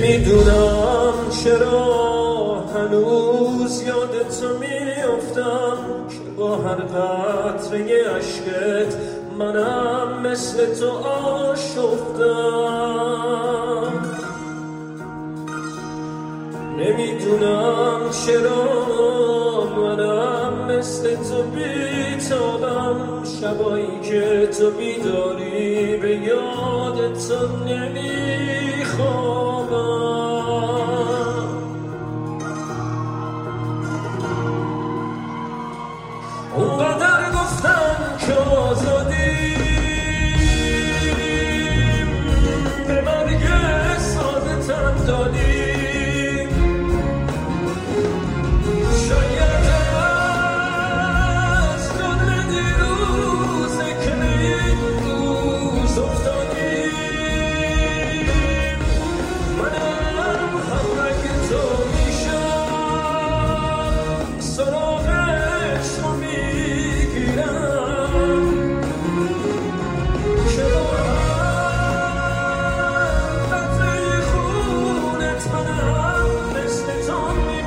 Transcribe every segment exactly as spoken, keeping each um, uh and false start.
نمیدونم چرا هنوز یادت میافتم که با هر قطره عشقت منم مثل تو آشفتم. نمیدونم چرا منم مثل تو بیتابم، شبایی که تو بیداری به یاد تو نمیخوابم. اونقدر گفتم که آزادیم به مرگ ساده تن دادیم، شاید از جان دیروزه که به این روز افتادیم. منم همراه تو میشم، سراغش رو میگیرم که با هر قطره خونت منم مثل تو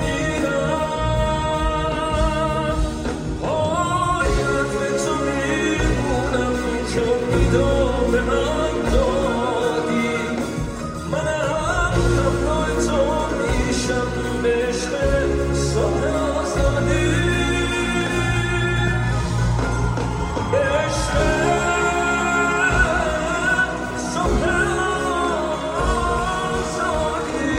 میمیرم. پای قدر تو میمونم که امیدو به من دادی، منم همراه تو میشم به عشق صبح آزادی، به عشق صبح آزادی.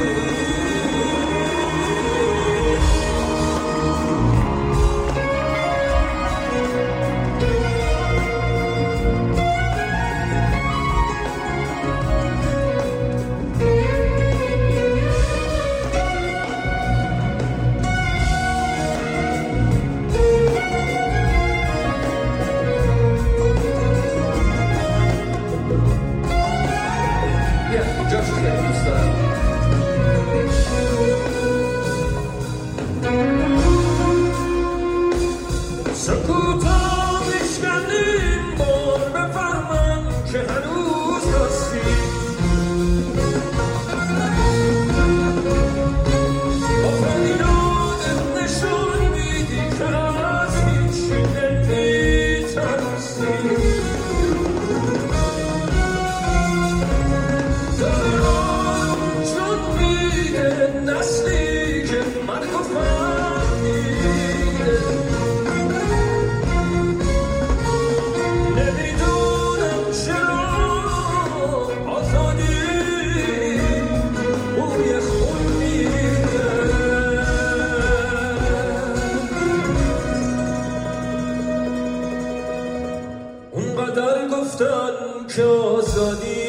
سکوتا میشکنیم بار بفهمم که هنوز راستی، با فریادت نشون میدی که از هیچی نمیترسی. داره آروم جون میده نسلی که مرگ و فهمیده. نمیدونم چرا آزادی بوی خون میده. اونقدر گفتن که آزادی